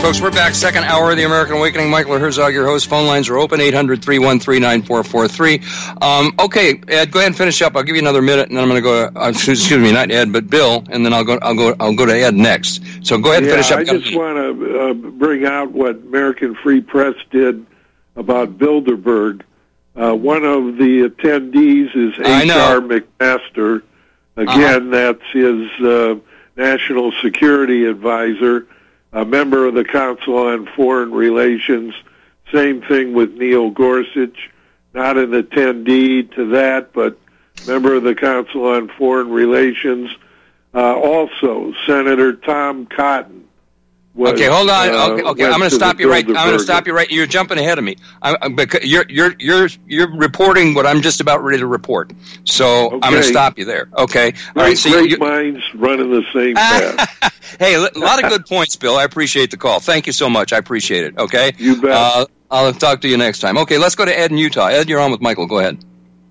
Folks, we're back. Second hour of the American Awakening. Michael Herzog, your host. Phone lines are open, 800-313-9443. Okay, Ed, go ahead and finish up. I'll give you another minute, and then I'm going to go to, excuse me, not Ed, but Bill, and then I'll go to Ed next. So go ahead and finish up. I just want to bring out what American Free Press did about Bilderberg. One of the attendees is H.R. McMaster. Again, that's his national security advisor, a member of the Council on Foreign Relations. Same thing with Neil Gorsuch, not an attendee to that, but member of the Council on Foreign Relations. Also, Senator Tom Cotton. Okay, hold on. Okay, I'm going to stop you right. I'm going to stop you right. You're jumping ahead of me. Because you're reporting what I'm just about ready to report. So I'm going to stop you there. Okay. All right. So great minds running the same path. Hey, a lot of good points, Bill. I appreciate the call. Thank you so much. I appreciate it. Okay. You bet. I'll talk to you next time. Okay, let's go to Ed in Utah. Ed, you're on with Michael. Go ahead.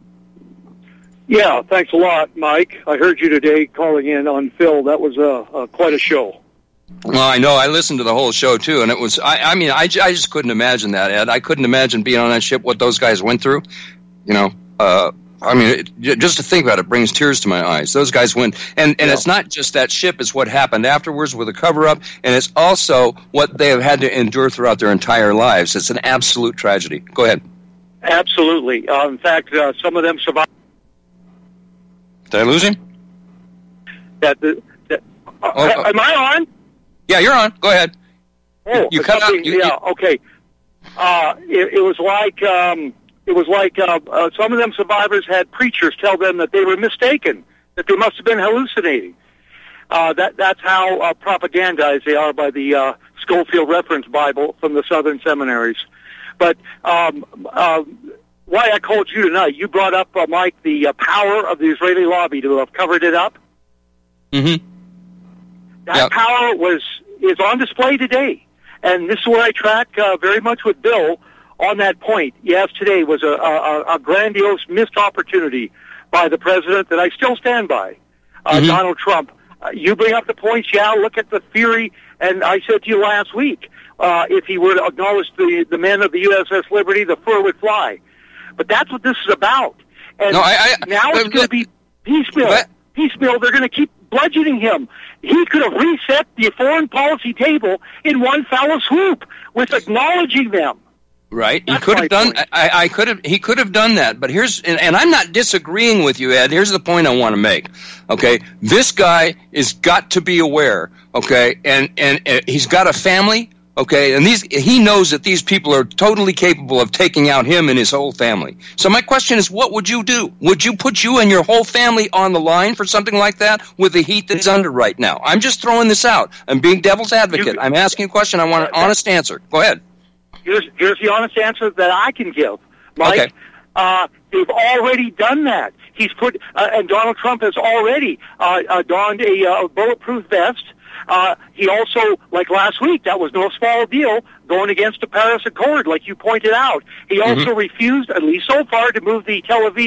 Yeah, thanks a lot, Mike. I heard you today calling in on Phil. That was quite a show. Well, I know. I listened to the whole show, too, and it was, I just couldn't imagine that, Ed. I couldn't imagine being on that ship, what those guys went through. You know, just to think about it brings tears to my eyes. Those guys went, and it's not just that ship, it's what happened afterwards with the cover-up, and it's also what they have had to endure throughout their entire lives. It's an absolute tragedy. Go ahead. Absolutely. In fact, some of them survived. Did I lose him? Am I on? Yeah, you're on. Go ahead. Oh, you cut out. Okay. It was like some of them survivors had preachers tell them that they were mistaken, that they must have been hallucinating. That's how propagandized they are by the Schofield Reference Bible from the Southern seminaries. But why I called you tonight, you brought up, Mike, the power of the Israeli lobby to have covered it up. Mm-hmm. That power is on display today. And this is where I track very much with Bill on that point. Yes, today was a grandiose missed opportunity by the president that I still stand by, Donald Trump. You bring up the points, look at the theory, and I said to you last week, if he were to acknowledge the men of the USS Liberty, the fur would fly. But that's what this is about. And now it's going to be piecemeal. Piecemeal, they're going to keep bludgeoning him. He could have reset the foreign policy table in one foul swoop with acknowledging them. Right. He could have done. He could have done that. But and I'm not disagreeing with you, Ed. Here's the point I want to make. Okay, this guy is got to be aware. Okay, and he's got a family. Okay, and he knows that these people are totally capable of taking out him and his whole family. So my question is, what would you do? Would you put you and your whole family on the line for something like that with the heat that he's under right now? I'm just throwing this out. I'm being devil's advocate. I'm asking a question. I want an honest answer. Go ahead. Here's the honest answer that I can give, Mike. Okay. They've already done that. He's put, and Donald Trump has already donned a bulletproof vest. He also, like last week, that was no small deal, going against the Paris Accord, like you pointed out. He also refused, at least so far, to move the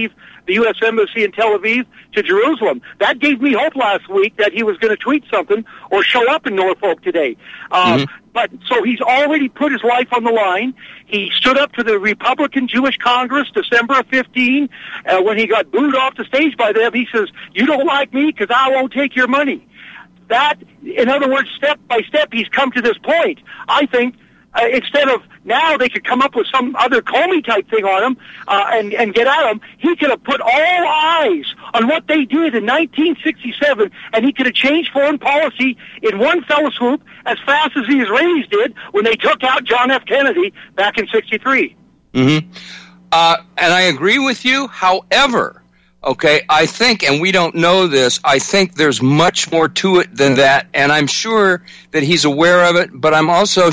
U.S. Embassy in Tel Aviv to Jerusalem. That gave me hope last week that he was going to tweet something or show up in Norfolk today. But so he's already put his life on the line. He stood up to the Republican Jewish Congress December of 15 when he got booed off the stage by them. He says, "You don't like me because I won't take your money." That, in other words, step by step, he's come to this point. I think instead of now they could come up with some other Comey-type thing on him and get at him, he could have put all eyes on what they did in 1967, and he could have changed foreign policy in one fell swoop as fast as the Israelis did when they took out John F. Kennedy back in 1963. And I agree with you. However, okay, I think, and we don't know this, I think there's much more to it than that, and I'm sure that he's aware of it, but I'm also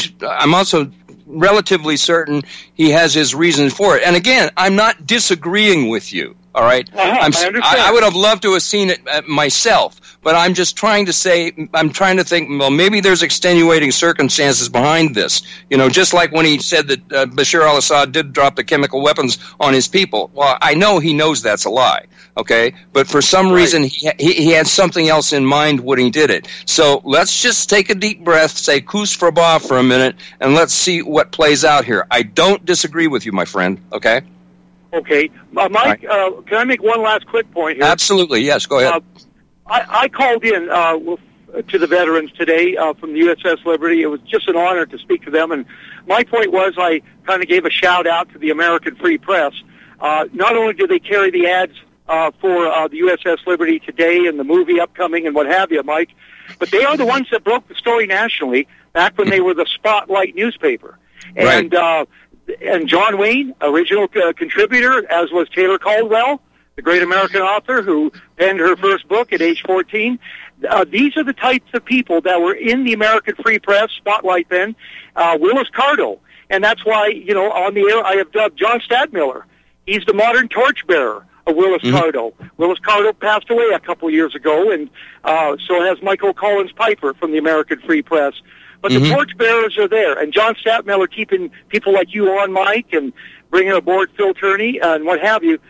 relatively certain he has his reasons for it. And again, I'm not disagreeing with you, All right, I understand. I would have loved to have seen it myself, but I'm just trying to say, I'm trying to think, well, maybe there's extenuating circumstances behind this. You know, just like when he said that Bashar al-Assad did drop the chemical weapons on his people. Well, I know he knows that's a lie, okay? But for some reason, he had something else in mind when he did it. So let's just take a deep breath, say kus fraba for a minute, and let's see what plays out here. I don't disagree with you, my friend, okay? Okay. Mike, can I make one last quick point here? Absolutely, yes, go ahead. I called in to the veterans today from the USS Liberty. It was just an honor to speak to them, and my point was I kind of gave a shout-out to the American Free Press. Not only do they carry the ads for the USS Liberty today and the movie upcoming and what have you, Mike, but they are the ones that broke the story nationally back when they were the Spotlight newspaper. And and John Wayne, original contributor, as was Taylor Caldwell, the great American author who penned her first book at age 14. These are the types of people that were in the American Free Press, Spotlight then, Willis Carto. And that's why, you know, on the air I have dubbed John Stadtmiller. He's the modern torchbearer of Willis Carto. Willis Carto passed away a couple of years ago, and so has Michael Collins Piper from the American Free Press. But the torchbearers are there, and John Stadtmiller keeping people like you on, Mike, and bringing aboard Phil Turney and what have you.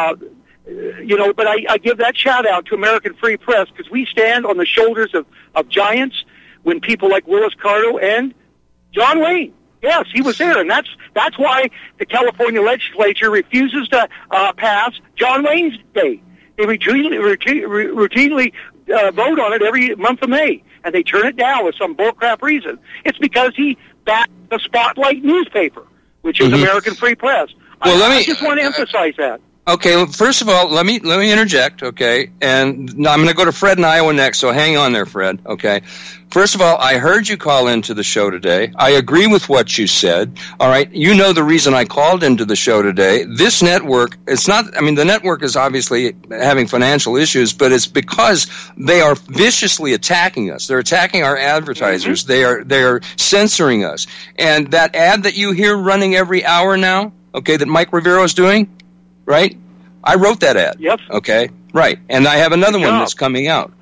You know, but I give that shout-out to American Free Press because we stand on the shoulders of giants when people like Willis Carto and John Wayne. Yes, he was there, and that's why the California legislature refuses to pass John Wayne's Day. They routinely vote on it every month of May, and they turn it down with some bullcrap reason. It's because he backed the Spotlight newspaper, which is American Free Press. Well, I just want to emphasize that. Okay, well, first of all, let me interject, okay? And I'm going to go to Fred in Iowa next, so hang on there, Fred, okay? First of all, I heard you call into the show today. I agree with what you said, all right? You know the reason I called into the show today. This network, it's not, I mean, the network is obviously having financial issues, but it's because they are viciously attacking us. They're attacking our advertisers. They are censoring us. And that ad that you hear running every hour now, okay, that Mike Rivero is doing, right? I wrote that ad. Yep. Okay. Right. And I have another one that's coming out.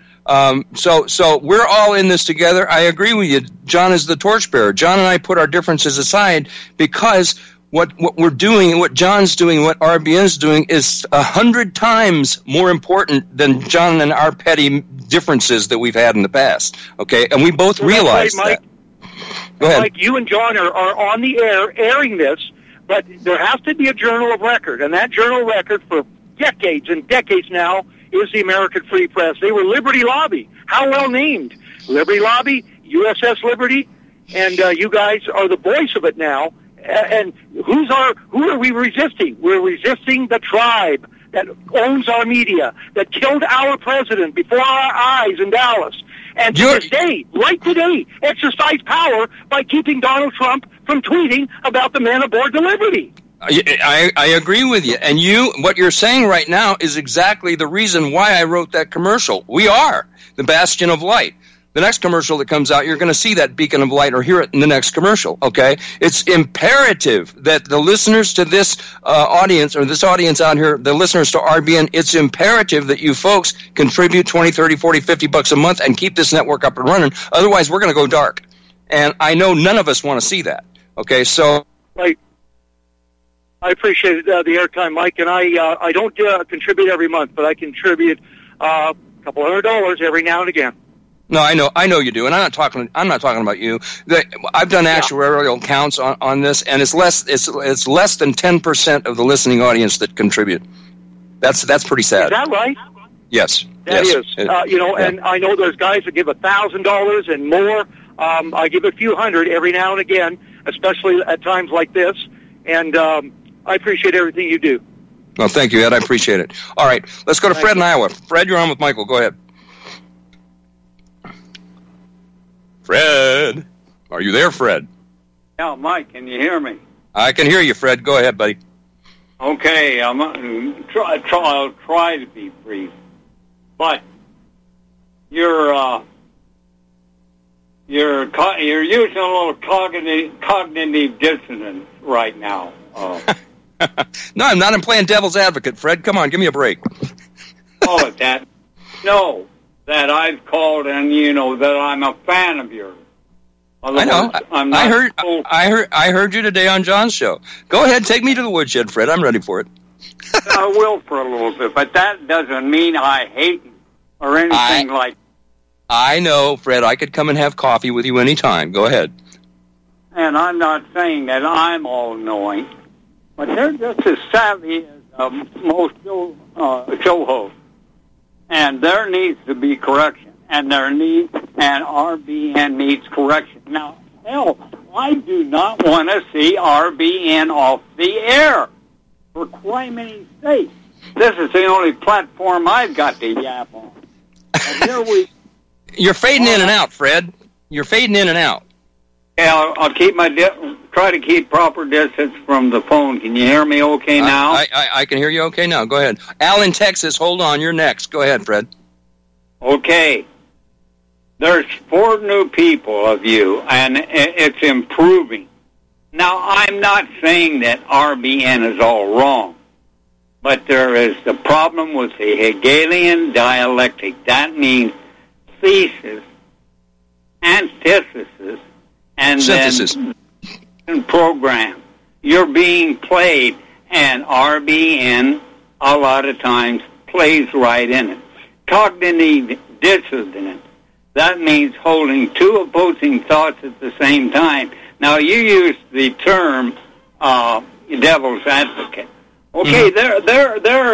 So we're all in this together. I agree with you. John is the torchbearer. John and I put our differences aside because what we're doing, what John's doing, what RBN's doing is 100 times more important than John and our petty differences that we've had in the past. Okay. And we both realize that. Go ahead. Mike, you and John are on the air airing this. But there has to be a journal of record, and that journal of record for decades and decades now is the American Free Press. They were Liberty Lobby. How well named. Liberty Lobby, USS Liberty, and you guys are the voice of it now. And who are we resisting? We're resisting the tribe that owns our media, that killed our president before our eyes in Dallas. And to this day, right today, exercise power by keeping Donald Trump from tweeting about the man aboard the Liberty. I agree with you. And what you're saying right now is exactly the reason why I wrote that commercial. We are the bastion of light. The next commercial that comes out, you're going to see that beacon of light or hear it in the next commercial, okay? It's imperative that the listeners to this audience, or this audience out here, the listeners to RBN, it's imperative that you folks contribute 20, 30, 40, 50 bucks a month and keep this network up and running. Otherwise, we're going to go dark. And I know none of us want to see that, okay? So... Right. I appreciate the airtime, Mike, and I don't contribute every month, but I contribute a couple $100 every now and again. No, I know you do, and I'm not talking about you. I've done actuarial counts on this, and it's less than 10% of the listening audience that contribute. That's pretty sad. Is that right? Yes, that is. And I know there's guys that give $1,000 and more. I give a few hundred every now and again, especially at times like this, and I appreciate everything you do. Well, thank you, Ed. I appreciate it. All right, let's go to Fred in Iowa. Fred, you're on with Michael. Go ahead. Fred, are you there, Fred? Yeah, Mike, can you hear me? I can hear you, Fred. Go ahead, buddy. Okay, I'll try to be brief, but you're using a little cognitive dissonance right now. No, I'm not. I'm playing devil's advocate, Fred. Come on, give me a break. Call it that. No, that I've called and that I'm a fan of yours. I know. I heard you today on John's show. Go ahead, take me to the woodshed, Fred. I'm ready for it. I will for a little bit, but that doesn't mean I hate you or anything like. I know, Fred. I could come and have coffee with you anytime. Go ahead. And I'm not saying that I'm all-knowing, but they're just as savvy as most show hosts. And there needs to be correction, and RBN needs correction. Now, hell, I do not want to see RBN off the air, for criminy sake. This is the only platform I've got to yap on. And here You're fading in and out, Fred. You're fading in and out. Yeah, I'll keep try to keep proper distance from the phone. Can you hear me okay now? I can hear you okay now. Go ahead. Al in Texas, hold on. You're next. Go ahead, Fred. Okay. There's 4 new people of you, and it's improving. Now, I'm not saying that RBN is all wrong, but there is the problem with the Hegelian dialectic. That means thesis, antithesis, and synthesis. Then program. You're being played, and RBN a lot of times plays right in it. Cognitive dissonance. That means holding 2 opposing thoughts at the same time. Now, you use the term devil's advocate. Okay, there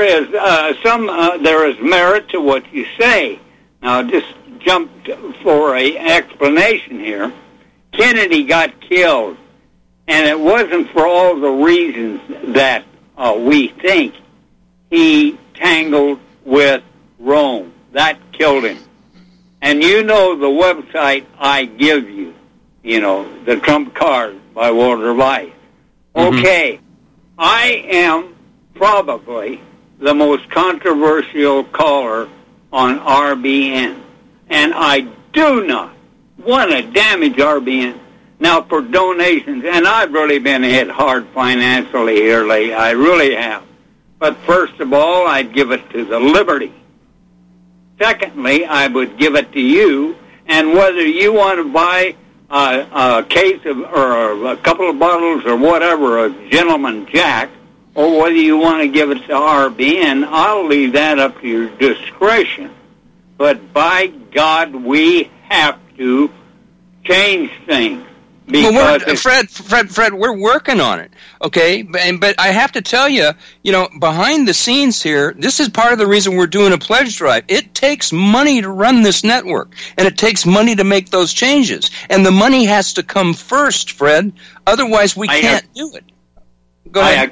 is merit to what you say. Now, just jump for an explanation here. Kennedy got killed, and it wasn't for all the reasons that we think. He tangled with Rome. That killed him. And the website I give you, the Trump Card by Walter Weiss. Okay, I am probably the most controversial caller on RBN, and I do not want to damage RBN. Now, for donations, and I've really been hit hard financially here lately, I really have. But first of all, I'd give it to the Liberty. Secondly, I would give it to you, and whether you want to buy a case of, or a couple of bottles or whatever, of Gentleman Jack, or whether you want to give it to RBN, I'll leave that up to your discretion. But by God, we have to change things. Well, Fred, we're working on it, okay? But I have to tell you, behind the scenes here, this is part of the reason we're doing a pledge drive. It takes money to run this network, and it takes money to make those changes. And the money has to come first, Fred. Otherwise, we can't do it. Go ahead.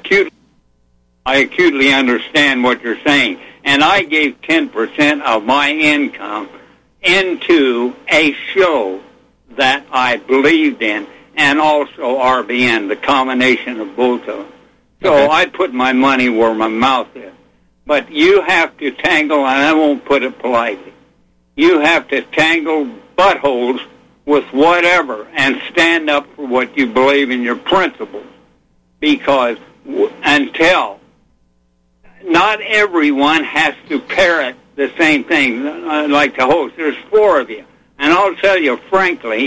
I acutely understand what you're saying. And I gave 10% of my income into a show that I believed in, and also RBN, the combination of both of them. So okay. I put my money where my mouth is. But you have to tangle, and I won't put it politely, you have to tangle buttholes with whatever and stand up for what you believe in, your principles. Because until not everyone has to parrot the same thing, like the host. There's 4 of you. And I'll tell you frankly,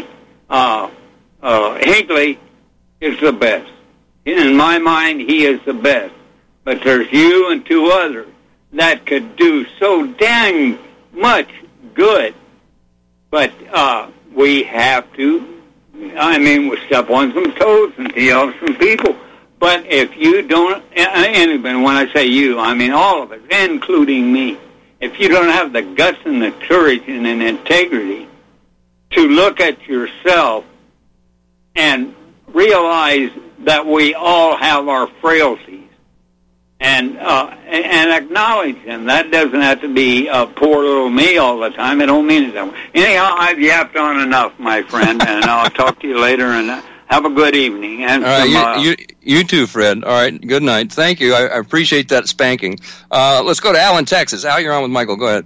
Hinckley is the best. In my mind, he is the best. But there's you and 2 others that could do so dang much good. But we have to, we step on some toes and tee off some people. But if you don't, anybody, when I say you, I mean all of us, including me, if you don't have the guts and the courage and an integrity to look at yourself and realize that we all have our frailties and acknowledge them. That doesn't have to be poor little me all the time. I don't mean it that way. Anyhow, I've yapped on enough, my friend, and I'll talk to you later, and have a good evening. And all right, you too, Fred. All right, good night. Thank you. I appreciate that spanking. Let's go to Al in Texas. Al, you're on with Michael. Go ahead.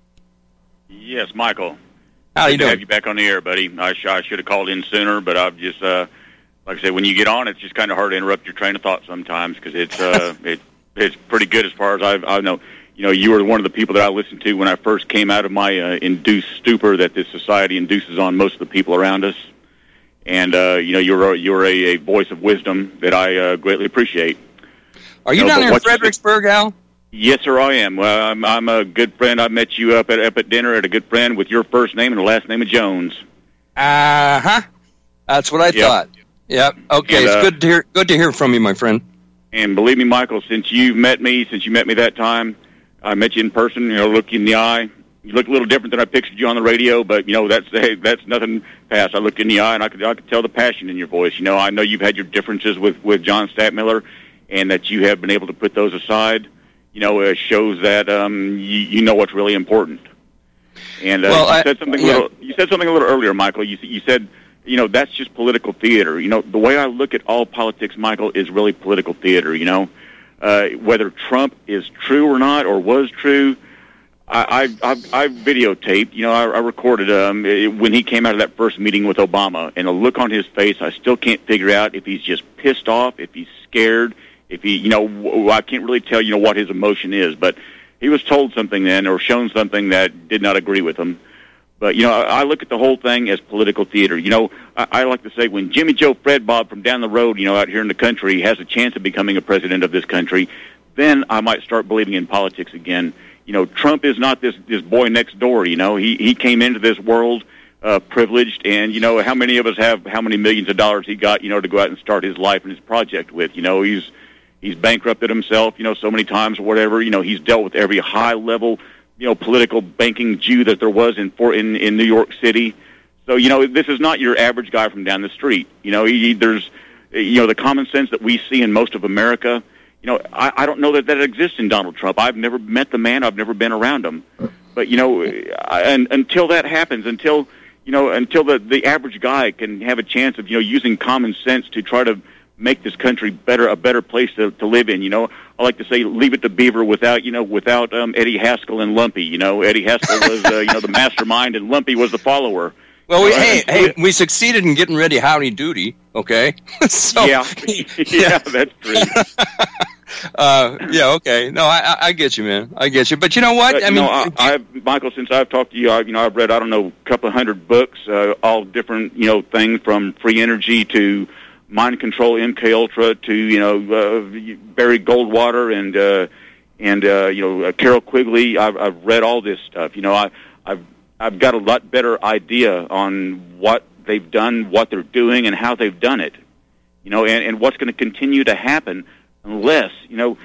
Yes, Michael. How you doing? Have you back on the air, buddy. I should have called in sooner, but I've just, like I said, when you get on, it's just kind of hard to interrupt your train of thought sometimes because it's pretty good as far as I know. You know, you were one of the people that I listened to when I first came out of my induced stupor that this society induces on most of the people around us. And, you know, you're a voice of wisdom that I greatly appreciate. Are you down there in Fredericksburg, Al? Yes, sir, I am. Well, I'm a good friend. I met you up at dinner at a good friend with your first name and the last name of Jones. Uh-huh. That's what I thought. Yep. Okay, and, it's good to hear from you, my friend. And believe me, Michael, since you met me that time, I met you in person, you know, look you in the eye. You look a little different than I pictured you on the radio, but, you know, that's nothing past. I looked in the eye, and I could tell the passion in your voice. You know, I know you've had your differences with John Stadtmiller, and that you have been able to put those aside. You know, it shows that you know what's really important. And you said something a little earlier, Michael. You said, you know, that's just political theater. You know, the way I look at all politics, Michael, is really political theater, you know. Whether Trump is true or not, or was true, I videotaped, you know, I recorded when he came out of that first meeting with Obama, and the look on his face, I still can't figure out if he's just pissed off, if he's scared, if he, you know, I can't really tell, you know, what his emotion is, but he was told something then, or shown something that did not agree with him. But, you know, I look at the whole thing as political theater. You know, I like to say when Jimmy Joe Fred Bob from down the road, you know, out here in the country has a chance of becoming a president of this country, then I might start believing in politics again. You know, Trump is not this boy next door, you know. He came into this world privileged, and, you know, how many of us have how many millions of dollars he got, you know, to go out and start his life and his project with. You know, he's bankrupted himself, you know, so many times or whatever. You know, he's dealt with every high-level, you know, political banking Jew that there was in New York City. So, you know, this is not your average guy from down the street. You know, there's, you know, the common sense that we see in most of America. You know, I don't know that exists in Donald Trump. I've never met the man. I've never been around him. But, you know, until that happens, until the average guy can have a chance of, you know, using common sense to try to make this country a better place to live in. You know, I like to say, leave it to Beaver without Eddie Haskell and Lumpy. You know, Eddie Haskell was, you know, the mastermind, and Lumpy was the follower. Well, we succeeded in getting rid of Howdy Doody. Okay. So, yeah, that's true. Yeah, okay. No, I get you, man. I get you. But you know what? But, I mean, Michael, since I've talked to you, I've read, I don't know, a couple of hundred books, all different, you know, things from free energy to mind control, MK Ultra, to, you know, Barry Goldwater and you know, Carol Quigley. I've read all this stuff. You know, I've got a lot better idea on what they've done, what they're doing, and how they've done it. You know, and what's going to continue to happen unless, you know,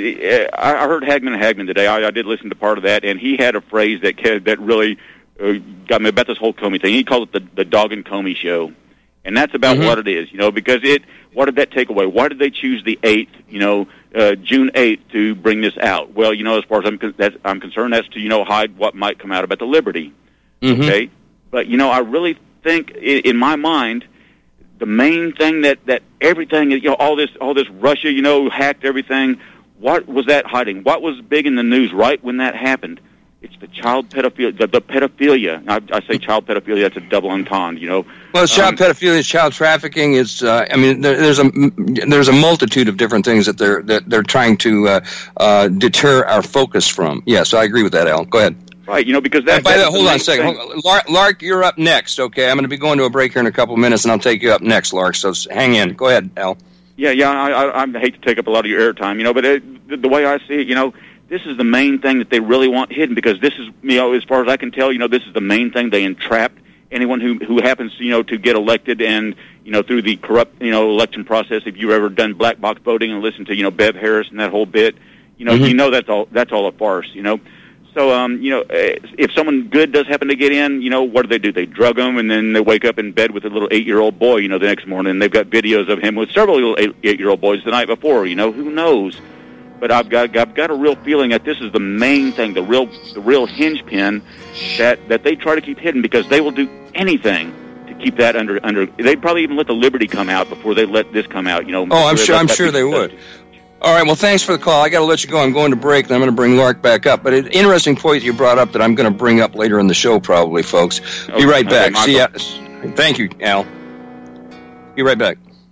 I heard Hagman today. I did listen to part of that, and he had a phrase that really got me about this whole Comey thing. He called it the Dog and Comey show. And that's about what it is, you know, because what did that take away? Why did they choose the 8th, you know, June 8th to bring this out? Well, you know, as far as I'm concerned, that's to, you know, hide what might come out about the Liberty. Mm-hmm. Okay? But, you know, I really think, in my mind, the main thing that everything, you know, all this Russia, you know, hacked everything, what was that hiding? What was big in the news right when that happened? It's the child pedophilia, the pedophilia. I say child pedophilia, that's a double entendre, you know. Well, it's child pedophilia, it's child trafficking. It's, I mean, there's a multitude of different things that they're trying to deter our focus from. Yes, I agree with that, Al. Go ahead. Right, you know, because that. Hold on a second. Lark, you're up next. Okay, I'm going to be going to a break here in a couple of minutes, and I'll take you up next, Lark. So hang in. Go ahead, Al. Yeah. I hate to take up a lot of your airtime, you know, but the way I see it, you know, this is the main thing that they really want hidden, because this is, you know, as far as I can tell, you know, this is the main thing. They entrapped anyone who happens, you know, to get elected, and, you know, through the corrupt, you know, election process. If you've ever done black box voting and listened to, you know, Bev Harris and that whole bit, you know, you know that's all a farce, you know. So, you know, if someone good does happen to get in, you know, what do? They drug them, and then they wake up in bed with a little 8-year-old boy, you know, the next morning. And they've got videos of him with several little 8-year-old boys the night before, you know, who knows? But I've got a real feeling that this is the main thing, the real hinge pin that they try to keep hidden, because they will do anything to keep that under. They'd probably even let the Liberty come out before they let this come out. You know. Oh, I'm sure they would. All right. Well, thanks for the call. I got to let you go. I'm going to break, and I'm going to bring Lark back up. But an interesting point you brought up that I'm going to bring up later in the show, probably, folks. Be right back. See ya. Thank you, Al. Be right back.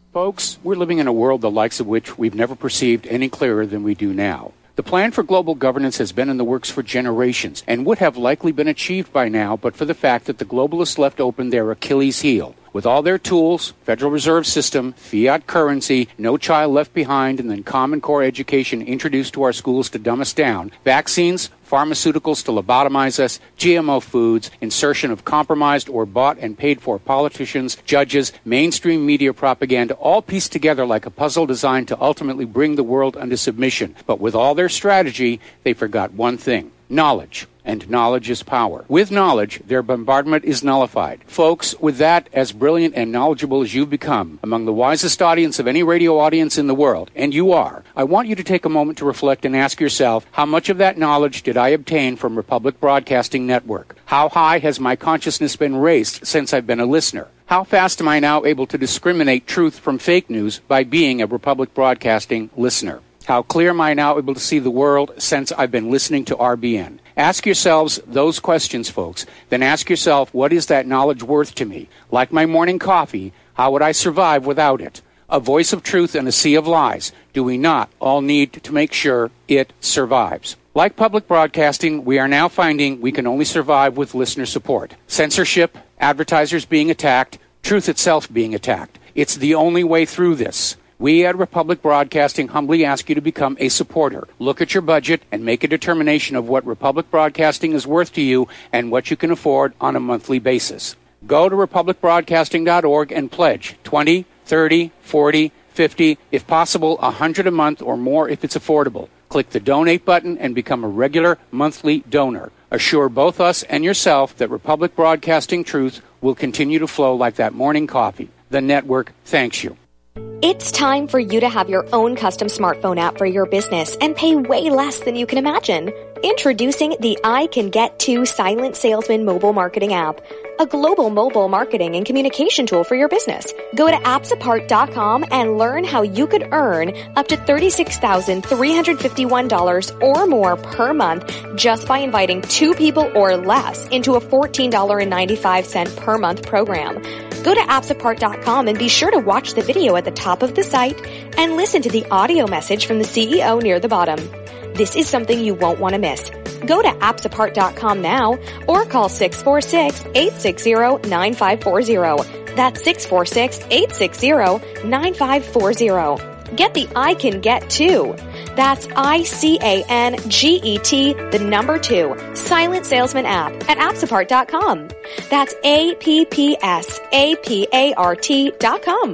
Folks, we're living in a world the likes of which we've never perceived any clearer than we do now. The plan for global governance has been in the works for generations and would have likely been achieved by now but for the fact that the globalists left open their Achilles heel. With all their tools, Federal Reserve System, fiat currency, no child left behind, and then Common Core education introduced to our schools to dumb us down, vaccines, pharmaceuticals to lobotomize us, GMO foods, insertion of compromised or bought and paid for politicians, judges, mainstream media propaganda, all pieced together like a puzzle designed to ultimately bring the world under submission. But with all their strategy, they forgot one thing: knowledge. And knowledge is power. With knowledge, their bombardment is nullified. Folks, with that, as brilliant and knowledgeable as you've become, among the wisest audience of any radio audience in the world, and you are, I want you to take a moment to reflect and ask yourself, how much of that knowledge did I obtain from Republic Broadcasting Network? How high has my consciousness been raised since I've been a listener? How fast am I now able to discriminate truth from fake news by being a Republic Broadcasting listener? How clear am I now able to see the world since I've been listening to RBN? Ask yourselves those questions, folks. Then ask yourself, what is that knowledge worth to me? Like my morning coffee, how would I survive without it? A voice of truth in a sea of lies. Do we not all need to make sure it survives? Like public broadcasting, we are now finding we can only survive with listener support. Censorship, advertisers being attacked, truth itself being attacked. It's the only way through this. We at Republic Broadcasting humbly ask you to become a supporter. Look at your budget and make a determination of what Republic Broadcasting is worth to you and what you can afford on a monthly basis. Go to republicbroadcasting.org and pledge $20, $30, $40, $50, if possible, $100 a month or more if it's affordable. Click the donate button and become a regular monthly donor. Assure both us and yourself that Republic Broadcasting truth will continue to flow like that morning coffee. The network thanks you. It's time for you to have your own custom smartphone app for your business and pay way less than you can imagine. Introducing the I Can Get To Silent Salesman mobile marketing app, a global mobile marketing and communication tool for your business. Go to appsapart.com and learn how you could earn up to $36,351 or more per month just by inviting 2 people or less into a $14.95 per month program. Go to appsapart.com and be sure to watch the video at the top of the site and listen to the audio message from the CEO near the bottom. This is something you won't want to miss. Go to appsapart.com now or call 646-860-9540. That's 646-860-9540. Get the I Can Get To. That's ICANGET, the number 2, Silent Salesman app at appsapart.com. That's APPSAPART.com.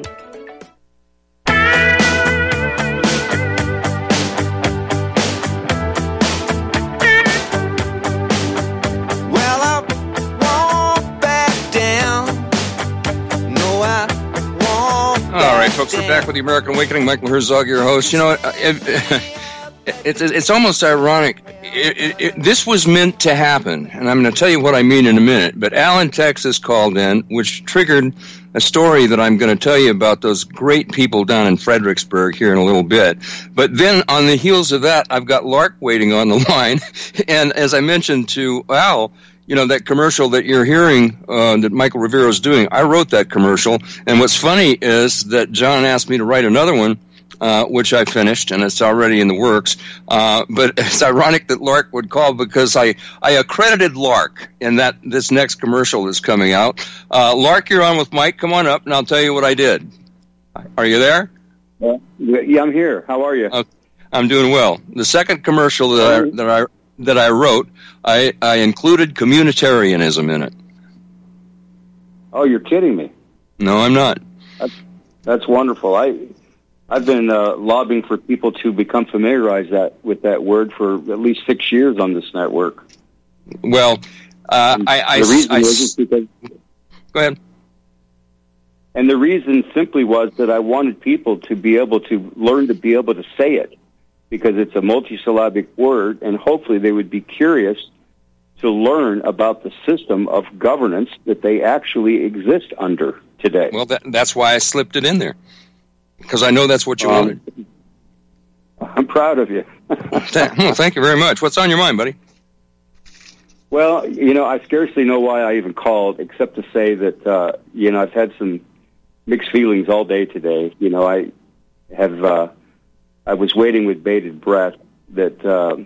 All right, folks, we're back with the American Awakening. Michael Herzog, your host. You know, it's almost ironic. This was meant to happen, and I'm going to tell you what I mean in a minute. But Alan, Texas, called in, which triggered a story that I'm going to tell you about those great people down in Fredericksburg here in a little bit. But then on the heels of that, I've got Lark waiting on the line. And as I mentioned to Al, you know, that commercial that you're hearing that Michael Rivero is doing, I wrote that commercial. And what's funny is that John asked me to write another one, which I finished, and it's already in the works. But it's ironic that Lark would call because I accredited Lark in this next commercial that's coming out. Lark, you're on with Mike. Come on up, and I'll tell you what I did. Are you there? Yeah, I'm here. How are you? I'm doing well. The second commercial that I wrote, I included communitarianism in it. Oh, you're kidding me? No, I'm not. That's wonderful. I've been lobbying for people to become familiarized with that word for at least 6 years on this network. Well, go ahead. And the reason simply was that I wanted people to be able to learn to be able to say it, because it's a multisyllabic word, and hopefully they would be curious to learn about the system of governance that they actually exist under today. Well, that's why I slipped it in there, because I know that's what you wanted. I'm proud of you. Thank you very much. What's on your mind, buddy? Well, you know, I scarcely know why I even called, except to say that, you know, I've had some mixed feelings all day today. You know, I was waiting with bated breath that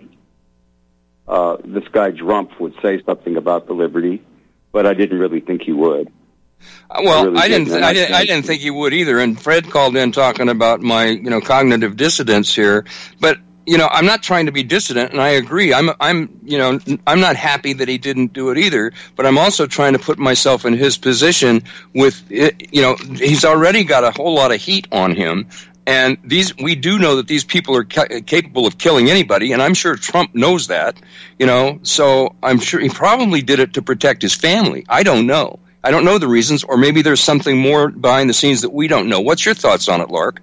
this guy Drumpf would say something about the Liberty, but I didn't really think he would. Well, I didn't think he would either. And Fred called in talking about my, cognitive dissonance here. But, I'm not trying to be dissident, and I agree. I'm not happy that he didn't do it either. But I'm also trying to put myself in his position with, he's already got a whole lot of heat on him. And we do know that these people are capable of killing anybody, and I'm sure Trump knows that, so I'm sure he probably did it to protect his family. I don't know. I don't know the reasons, or maybe there's something more behind the scenes that we don't know. What's your thoughts on it, Lark?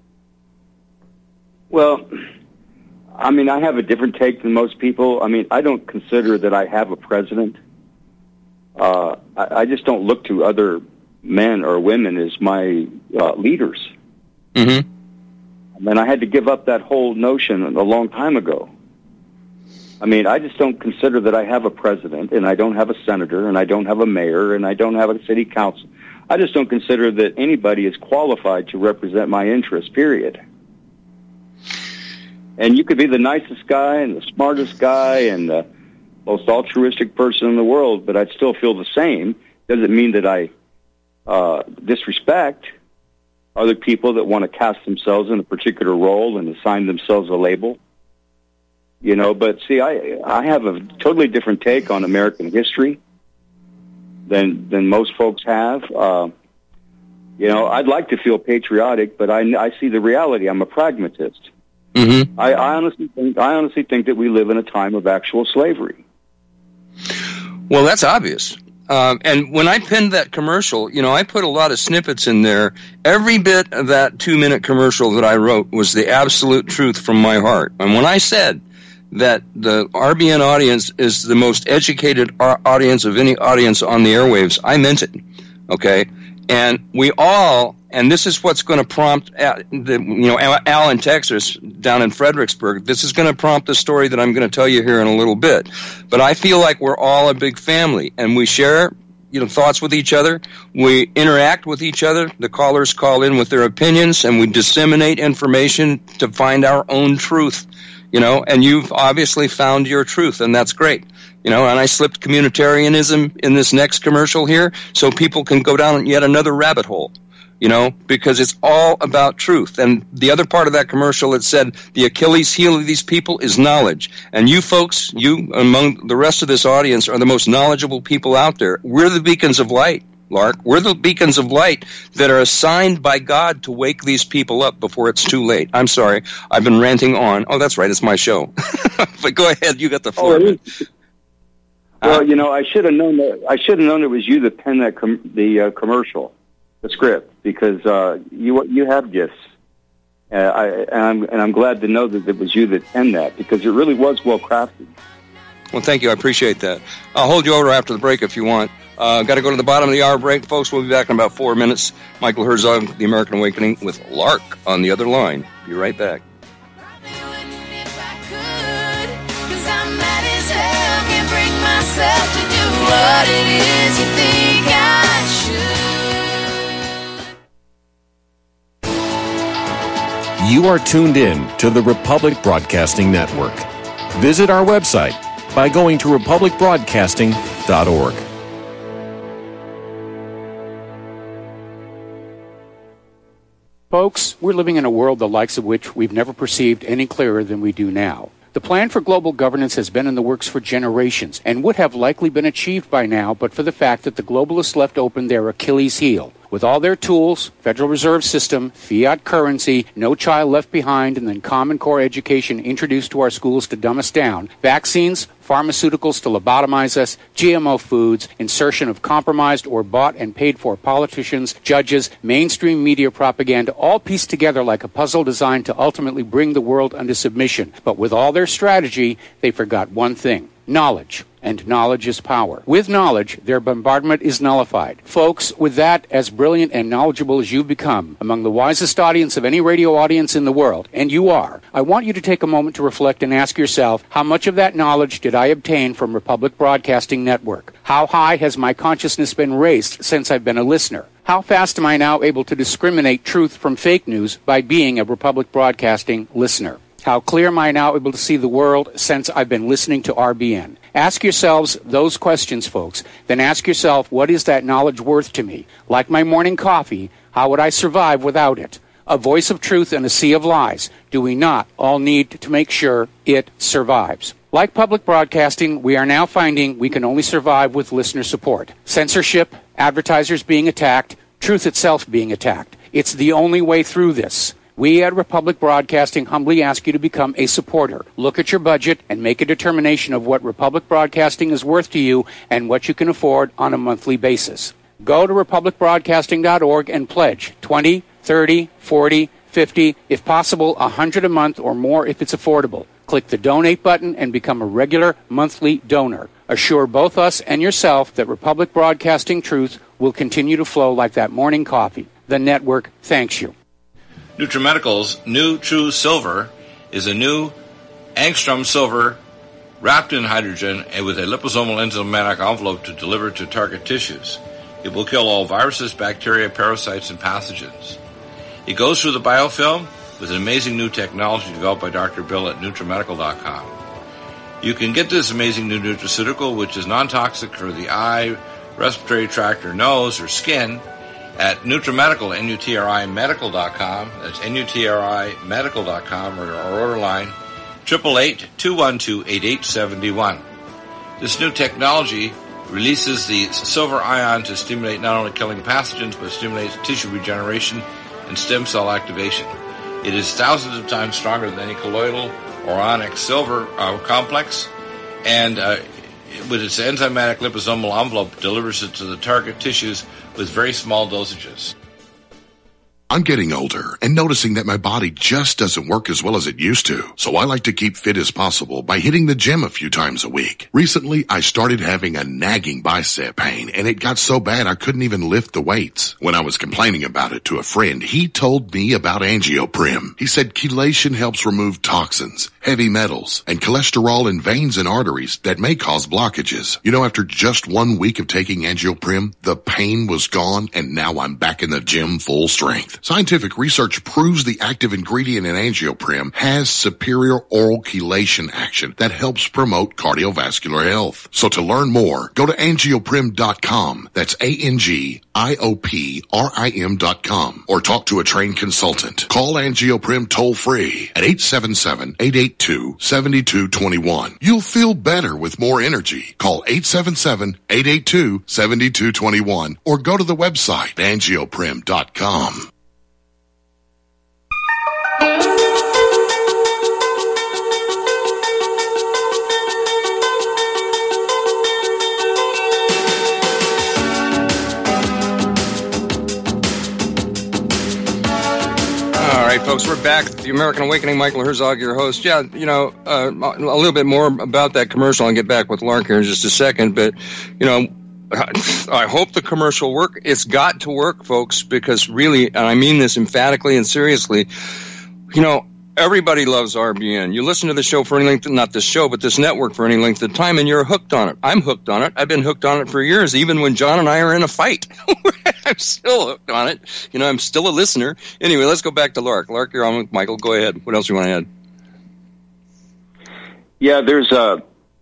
Well, I mean, I have a different take than most people. I mean, I don't consider that I have a president. I just don't look to other men or women as my leaders. Mm-hmm. I mean, I had to give up that whole notion a long time ago. I mean, I just don't consider that I have a president, and I don't have a senator, and I don't have a mayor, and I don't have a city council. I just don't consider that anybody is qualified to represent my interests, period. And you could be the nicest guy and the smartest guy and the most altruistic person in the world, but I'd still feel the same. Doesn't mean that I disrespect other people that want to cast themselves in a particular role and assign themselves a label. But see, I have a totally different take on American history than most folks have. I'd like to feel patriotic, but I see the reality. I'm a pragmatist. Mm-hmm. I honestly think that we live in a time of actual slavery. Well, that's obvious. And when I pinned that commercial, I put a lot of snippets in there. Every bit of that 2-minute commercial that I wrote was the absolute truth from my heart. And when I said that the RBN audience is the most educated audience of any audience on the airwaves, I meant it. Okay? And we all, and this is what's going to prompt, Al in Texas, down in Fredericksburg, this is going to prompt the story that I'm going to tell you here in a little bit. But I feel like we're all a big family, and we share, thoughts with each other. We interact with each other. The callers call in with their opinions, and we disseminate information to find our own truth. And you've obviously found your truth, and that's great. And I slipped communitarianism in this next commercial here so people can go down yet another rabbit hole, because it's all about truth. And the other part of that commercial, it said the Achilles heel of these people is knowledge. And you folks, you among the rest of this audience, are the most knowledgeable people out there. We're the beacons of light. Lark, we're the beacons of light that are assigned by God to wake these people up before it's too late. I'm sorry, I've been ranting on. Oh, that's right, it's my show. But go ahead, you got the floor. Well, I should have known that. I should have known it was you that penned that commercial, the script, because you have gifts. I'm glad to know that it was you that penned that, because it really was well crafted. Well, thank you. I appreciate that. I'll hold you over after the break if you want. Got to go to the bottom of the hour break, folks. We'll be back in about 4 minutes. Michael Herzog, The American Awakening, with Lark on the other line. Be right back. You are tuned in to the Republic Broadcasting Network. Visit our website by going to republicbroadcasting.org. Folks, we're living in a world the likes of which we've never perceived any clearer than we do now. The plan for global governance has been in the works for generations and would have likely been achieved by now but for the fact that the globalists left open their Achilles heel. With all their tools, Federal Reserve System, fiat currency, no child left behind, and then Common Core education introduced to our schools to dumb us down, vaccines, pharmaceuticals to lobotomize us, GMO foods, insertion of compromised or bought and paid for politicians, judges, mainstream media propaganda, all pieced together like a puzzle designed to ultimately bring the world under submission. But with all their strategy, they forgot one thing: knowledge. And knowledge is power. With knowledge, their bombardment is nullified. Folks, with that, as brilliant and knowledgeable as you've become, among the wisest audience of any radio audience in the world, and you are, I want you to take a moment to reflect and ask yourself, how much of that knowledge did I obtain from Republic Broadcasting Network? How high has my consciousness been raised since I've been a listener? How fast am I now able to discriminate truth from fake news by being a Republic Broadcasting listener? How clear am I now able to see the world since I've been listening to RBN? Ask yourselves those questions, folks. Then ask yourself, what is that knowledge worth to me? Like my morning coffee, how would I survive without it? A voice of truth in a sea of lies. Do we not all need to make sure it survives? Like public broadcasting, we are now finding we can only survive with listener support. Censorship, advertisers being attacked, truth itself being attacked. It's the only way through this. We at Republic Broadcasting humbly ask you to become a supporter. Look at your budget and make a determination of what Republic Broadcasting is worth to you and what you can afford on a monthly basis. Go to republicbroadcasting.org and pledge $20, $30, $40, $50, if possible, $100 a month or more if it's affordable. Click the donate button and become a regular monthly donor. Assure both us and yourself that Republic Broadcasting truth will continue to flow like that morning coffee. The network thanks you. NutriMedical's new True Silver is a new angstrom silver wrapped in hydrogen and with a liposomal enzymatic envelope to deliver to target tissues. It will kill all viruses, bacteria, parasites, and pathogens. It goes through the biofilm with an amazing new technology developed by Dr. Bill at NutriMedical.com. You can get this amazing new nutraceutical, which is non-toxic for the eye, respiratory tract, or nose, or skin, at NutriMedical, NutriMedical.com. That's NutriMedical.com, or our order line, 888-212-8871. This new technology releases the silver ion to stimulate not only killing pathogens, but stimulates tissue regeneration and stem cell activation. It is thousands of times stronger than any colloidal or onyx silver complex, and with its enzymatic liposomal envelope, delivers it to the target tissues with very small dosages. I'm getting older and noticing that my body just doesn't work as well as it used to. So I like to keep fit as possible by hitting the gym a few times a week. Recently, I started having a nagging bicep pain, and it got so bad I couldn't even lift the weights. When I was complaining about it to a friend, he told me about AngioPrim. He said chelation helps remove toxins, heavy metals, and cholesterol in veins and arteries that may cause blockages. You know, after just 1 week of taking AngioPrim, the pain was gone, and now I'm back in the gym full strength. Scientific research proves the active ingredient in AngioPrim has superior oral chelation action that helps promote cardiovascular health. So to learn more, go to angioprim.com. That's ANGIOPRIM.com, or talk to a trained consultant. Call AngioPrim toll free at 877-882-7221. You'll feel better with more energy. Call 877-882-7221 or go to the website angioprim.com. All right, folks, we're back at the American Awakening. Michael Herzog, your host. Yeah, you know, a little bit more about that commercial. I'll get back with Lark here in just a second. But, you know, I hope the commercial work. It's got to work, folks, because really, and I mean this emphatically and seriously, you know, everybody loves RBN. You listen to the show for any length, not this show, but this network for any length of time, and you're hooked on it. I'm hooked on it. I've been hooked on it for years, even when John and I are in a fight. I'm still hooked on it. You know, I'm still a listener. Anyway, let's go back to Lark. Lark, you're on with Michael. Go ahead. What else do you want to add? Yeah, there's I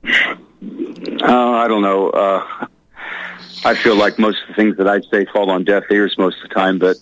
don't know. I feel like most of the things that I say fall on deaf ears most of the time, but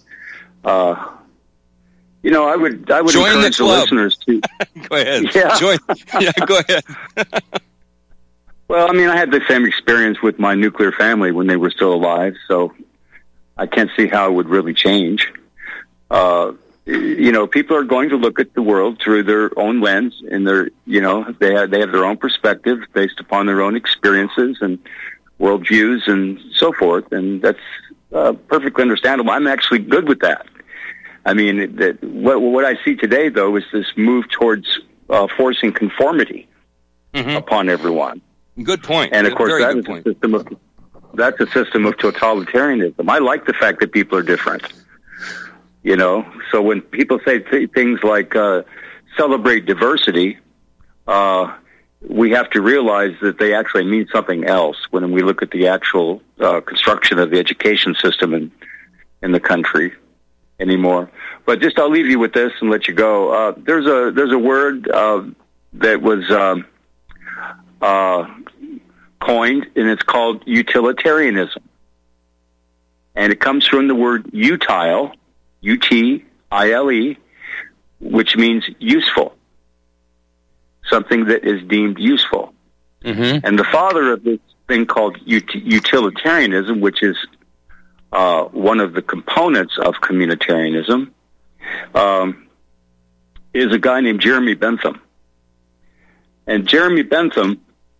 you know, I would join encourage the listeners to go ahead. Yeah, go ahead. Well, I mean, I had the same experience with my nuclear family when they were still alive, so I can't see how it would really change. You know, people are going to look at the world through their own lens, and they have their own perspective based upon their own experiences and worldviews and so forth, and that's perfectly understandable. I'm actually good with that. I mean, what I see today, though, is this move towards forcing conformity upon everyone. Good point. And of course, that's a system of totalitarianism. I like the fact that people are different. You know, so when people say things like celebrate diversity, we have to realize that they actually mean something else when we look at the actual construction of the education system in the country anymore. But just I'll leave you with this and let you go. There's a word that was coined, and it's called utilitarianism. And it comes from the word utile, U-T-I-L-E, which means useful, something that is deemed useful. Mm-hmm. And the father of this thing called utilitarianism, which is one of the components of communitarianism, is a guy named Jeremy Bentham. And Jeremy Bentham,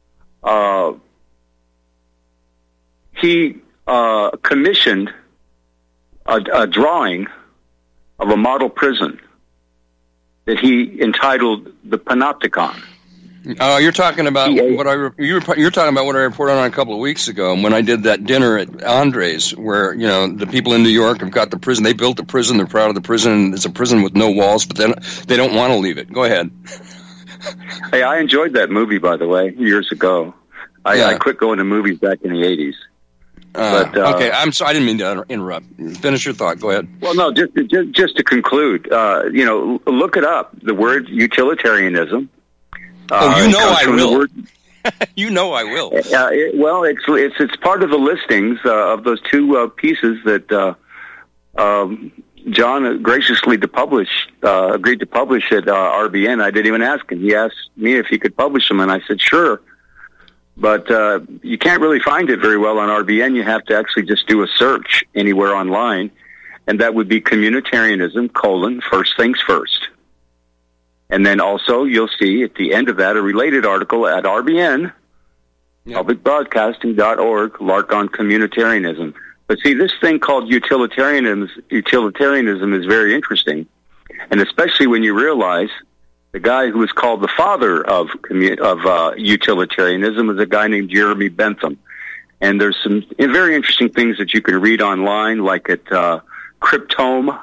he commissioned a drawing of a model prison that he entitled the Panopticon. You're talking about you're talking about what I reported on a couple of weeks ago when I did that dinner at Andres, where the people in New York have got the prison. They built the prison. They're proud of the prison. It's a prison with no walls, but then they don't want to leave it. Go ahead. Hey, I enjoyed that movie, by the way, years ago. I quit going to movies back in the 80s. Okay, I'm sorry. I didn't mean to interrupt. Finish your thought. Go ahead. Well, no, just to conclude, look it up. The word utilitarianism. I will. You know I will. It's part of the listings of those two pieces that John graciously agreed to publish at RBN. I didn't even ask him. He asked me if he could publish them, and I said sure. But you can't really find it very well on RBN. You have to actually just do a search anywhere online, and that would be communitarianism, First Things First. And then also you'll see at the end of that a related article at RBN, publicbroadcasting.org, Lark on communitarianism. But see, this thing called utilitarianism is very interesting, and especially when you realize the guy who was called the father of utilitarianism is a guy named Jeremy Bentham. And there's some very interesting things that you can read online, like at Cryptome,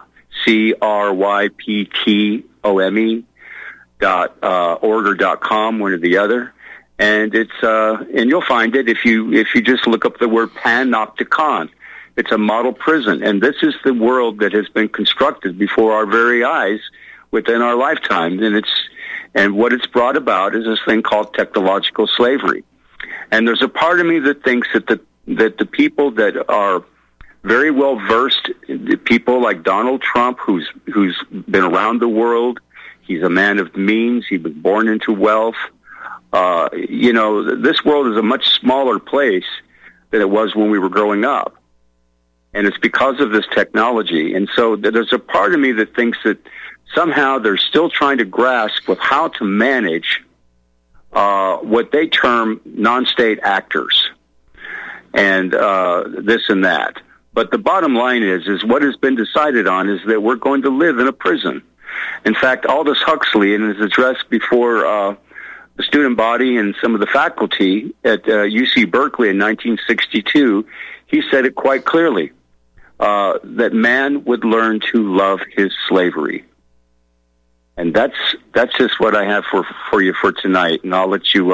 CRYPTOME, .org or .com, one or the other. And it's and you'll find it if you just look up the word Panopticon. It's a model prison, and this is the world that has been constructed before our very eyes within our lifetime, and what it's brought about is this thing called technological slavery. And there's a part of me that thinks that the people that are very well versed, people like Donald Trump, who's been around the world, he's a man of means, he was born into wealth. This world is a much smaller place than it was when we were growing up. And it's because of this technology. And so there's a part of me that thinks that somehow they're still trying to grasp with how to manage what they term non-state actors and this and that. But the bottom line is what has been decided on is that we're going to live in a prison. In fact, Aldous Huxley, in his address before the student body and some of the faculty at UC Berkeley in 1962, he said it quite clearly, that man would learn to love his slavery. And that's just what I have for you for tonight, and I'll let you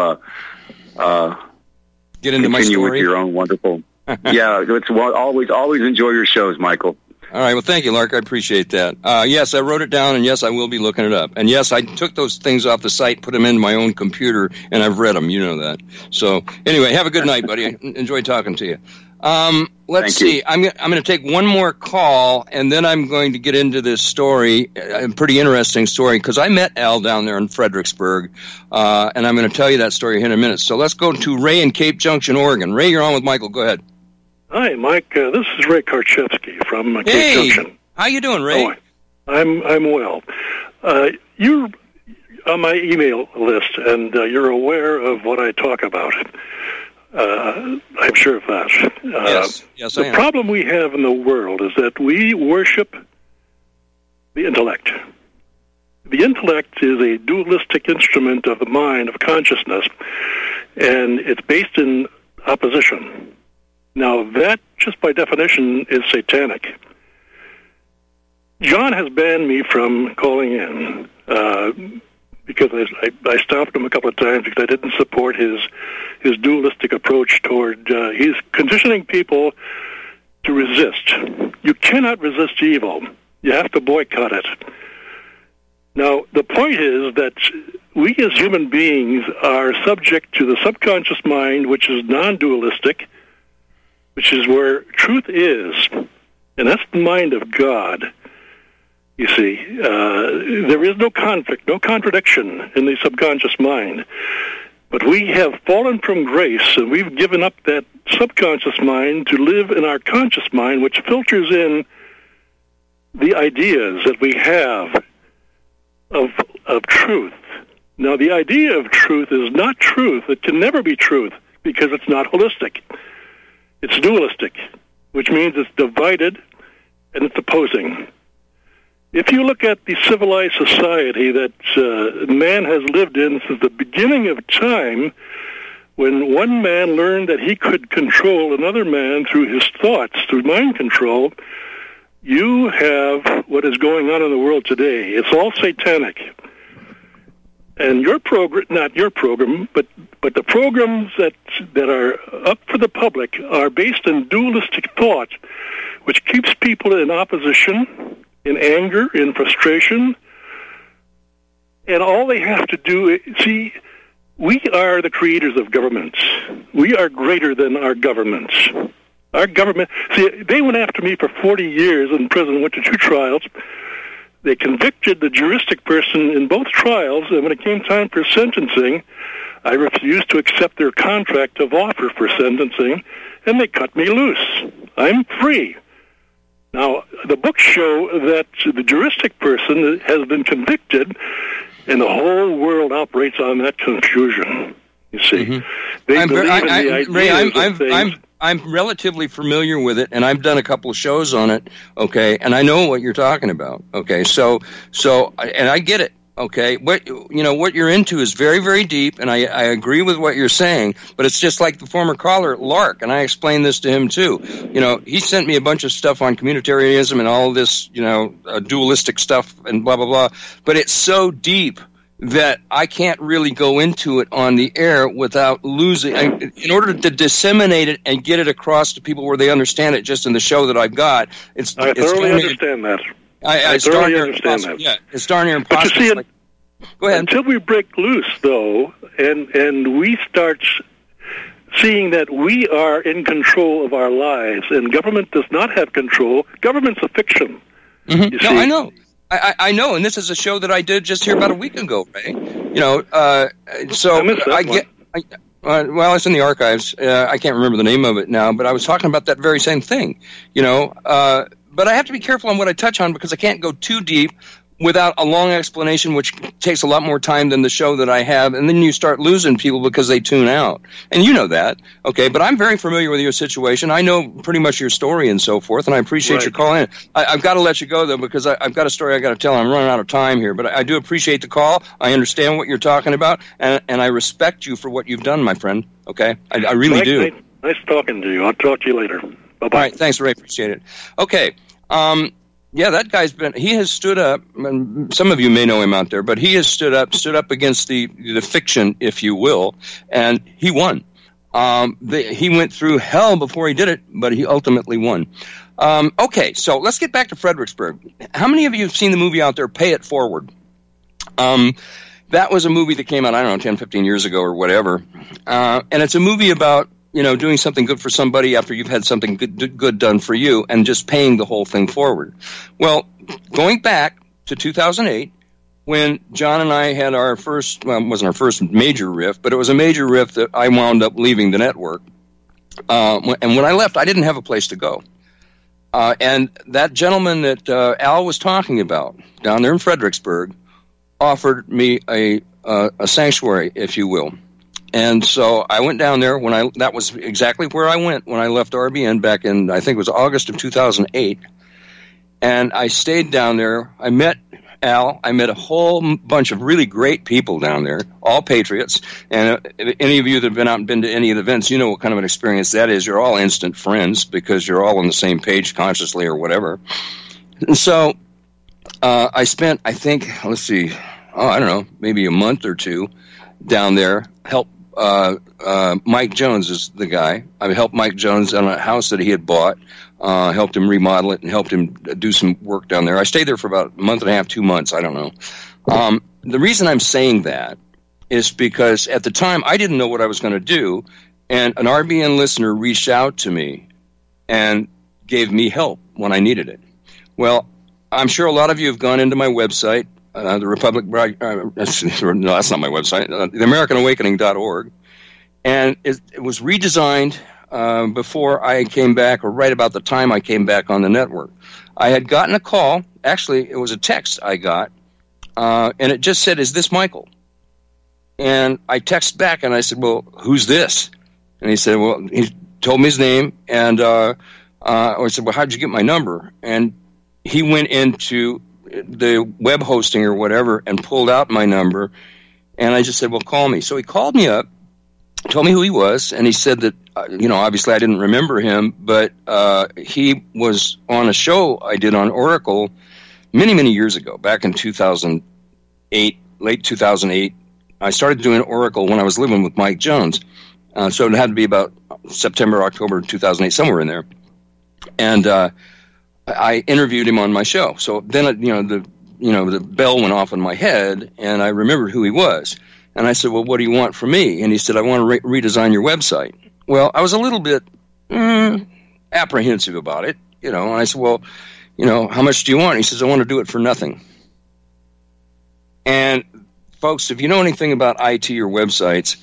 get into my story with your own wonderful. It's always enjoy your shows, Michael. All right, well, thank you, Lark. I appreciate that. Yes, I wrote it down, and yes, I will be looking it up. And yes, I took those things off the site, put them into my own computer, and I've read them. You know that. So anyway, have a good night, buddy. I enjoyed talking to you. Let's see. I'm going to take one more call, and then I'm going to get into this story, a pretty interesting story, because I met Al down there in Fredericksburg, and I'm going to tell you that story here in a minute. So let's go to Ray in Cape Junction, Oregon. Ray, you're on with Michael. Go ahead. Hi, Mike. This is Ray Karchevsky from Cape Junction. How you doing, Ray? I'm well. You're on my email list, and you're aware of what I talk about. I'm sure of that. Yes, the problem we have in the world is that we worship the intellect. The intellect is a dualistic instrument of the mind, of consciousness, and it's based in opposition. Now, that, just by definition, is satanic. John has banned me from calling in because I stopped him a couple of times because I didn't support his dualistic approach toward... he's conditioning people to resist. You cannot resist evil. You have to boycott it. Now, the point is that we as human beings are subject to the subconscious mind, which is non-dualistic, which is where truth is, and that's the mind of God. You see, there is no conflict, no contradiction in the subconscious mind. But we have fallen from grace, and we've given up that subconscious mind to live in our conscious mind, which filters in the ideas that we have of truth. Now, the idea of truth is not truth. It can never be truth because it's not holistic. It's dualistic, which means it's divided and it's opposing. If you look at the civilized society that man has lived in since the beginning of time, when one man learned that he could control another man through his thoughts, through mind control, you have what is going on in the world today. It's all satanic. And your program, not your program, but the programs that are up for the public are based in dualistic thought, which keeps people in opposition, in anger, in frustration. And all they have to do, see, we are the creators of governments. We are greater than our governments. Our government, see, they went after me for 40 years in prison, went to 2 trials. They convicted the juristic person in both trials, and when it came time for sentencing, I refused to accept their contract of offer for sentencing, and they cut me loose. I'm free. Now, the books show that the juristic person has been convicted, and the whole world operates on that confusion. You see, they believe in the ideas of things. I'm relatively familiar with it, and I've done a couple of shows on it, okay, and I know what you're talking about, okay, so, and I get it, okay, what you're into is very, very deep, and I agree with what you're saying, but it's just like the former caller, Lark, and I explained this to him, too. He sent me a bunch of stuff on communitarianism and all this, dualistic stuff and blah, blah, blah, but it's so deep that I can't really go into it on the air without losing. In order to disseminate it and get it across to people where they understand it, just in the show that I've got, I thoroughly understand that. I thoroughly understand that. Yeah, it's darn near impossible. But you see, go ahead. Until we break loose, though, and we start seeing that we are in control of our lives, and government does not have control. Government's a fiction. Mm-hmm. No, I know. I know, and this is a show that I did just here about a week ago, Ray. So I missed that one. Well, it's in the archives. I can't remember the name of it now, but I was talking about that very same thing. But I have to be careful on what I touch on because I can't go too deep without a long explanation, which takes a lot more time than the show that I have, and then you start losing people because they tune out. And you know that, okay? But I'm very familiar with your situation. I know pretty much your story and so forth, and I appreciate your call in. I've got to let you go, though, because I've got a story I've got to tell. I'm running out of time here, but I do appreciate the call. I understand what you're talking about, and I respect you for what you've done, my friend, okay? I really do. Nice talking to you. I'll talk to you later. Bye-bye. All right, thanks, Ray. Appreciate it. Okay, yeah, that guy's he has stood up, and some of you may know him out there, but he has stood up against the fiction, if you will, and he won. He went through hell before he did it, but he ultimately won. Okay, so let's get back to Fredericksburg. How many of you have seen the movie out there, Pay It Forward? That was a movie that came out, I don't know, 10, 15 years ago or whatever, and it's a movie about doing something good for somebody after you've had something good done for you and just paying the whole thing forward. Well, going back to 2008, when John and I had our first, well, it wasn't our first major riff, but it was a major riff that I wound up leaving the network. And when I left, I didn't have a place to go. And that gentleman that Al was talking about down there in Fredericksburg offered me a sanctuary, if you will. And so I went down there that was exactly where I went when I left RBN back in, I think it was August of 2008. And I stayed down there. I met Al. I met a whole bunch of really great people down there, all patriots. And any of you that have been out and been to any of the events, you know what kind of an experience that is. You're all instant friends because you're all on the same page consciously or whatever. And so I spent, I think, I don't know, maybe a month or two down there, help Mike Jones is the guy. I helped Mike Jones on a house that he had bought, helped him remodel it, and helped him do some work down there. I stayed there for about a month and a half, 2 months, I don't know. The reason I'm saying that is because at the time I didn't know what I was going to do, and an RBN listener reached out to me and gave me help when I needed it. Well, I'm sure a lot of you have gone into my website, the Republic, no, that's not my website, theamericanawakening.org, and it was redesigned before I came back, or right about the time I came back on the network. I had gotten a call, actually it was a text I got, and it just said, "Is this Michael?" And I texted back and I said, "Well, who's this?" And he said, well, he told me his name, and I said, "Well, how'd you get my number?" And he went into the web hosting or whatever and pulled out my number, and I just said, "Well, call me." So he called me up, told me who he was, and he said that, obviously I didn't remember him, but he was on a show I did on Oracle many, many years ago, back in 2008, late 2008. I started doing Oracle when I was living with Mike Jones, so it had to be about September, October 2008, somewhere in there. And I interviewed him on my show. So then, the bell went off in my head, and I remembered who he was. And I said, "Well, what do you want from me?" And he said, "I want to redesign your website." Well, I was a little bit apprehensive about it, and I said, "Well, how much do you want?" And he says, "I want to do it for nothing." And folks, if you know anything about IT or websites,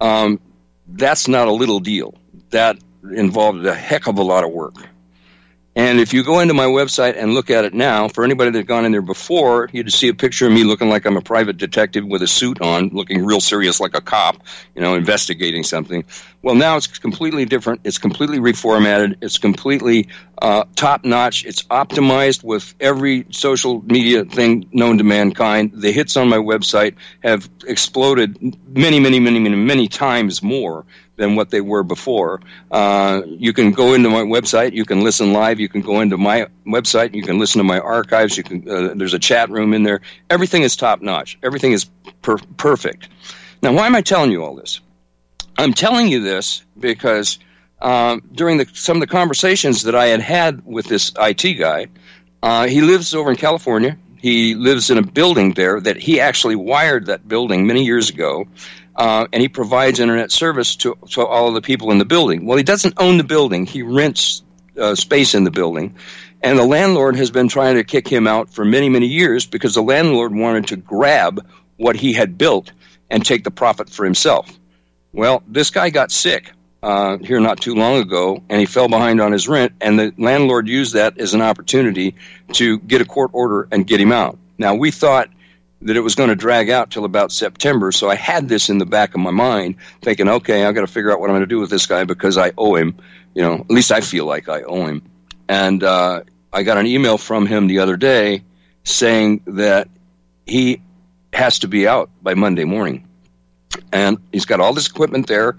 that's not a little deal. That involved a heck of a lot of work. And if you go into my website and look at it now, for anybody that had gone in there before, you'd see a picture of me looking like I'm a private detective with a suit on, looking real serious like a cop, investigating something. Well, now it's completely different. It's completely reformatted. It's completely top-notch. It's optimized with every social media thing known to mankind. The hits on my website have exploded many, many, many, many, many times more than what they were before. You can go into my website. You can listen live. You can go into my website. You can listen to my archives. You can. There's a chat room in there. Everything is top-notch. Everything is perfect. Now, why am I telling you all this? I'm telling you this because during some of the conversations that I had with this IT guy, he lives over in California. He lives in a building there that he actually wired that building many years ago. And he provides internet service to all of the people in the building. Well, he doesn't own the building. He rents space in the building. And the landlord has been trying to kick him out for many, many years because the landlord wanted to grab what he had built and take the profit for himself. Well, this guy got sick here not too long ago, and he fell behind on his rent, and the landlord used that as an opportunity to get a court order and get him out. Now, we thought that it was going to drag out till about September, so I had this in the back of my mind, thinking, okay, I've got to figure out what I'm going to do with this guy because I owe him. At least I feel like I owe him. And I got an email from him the other day saying that he has to be out by Monday morning. And he's got all this equipment there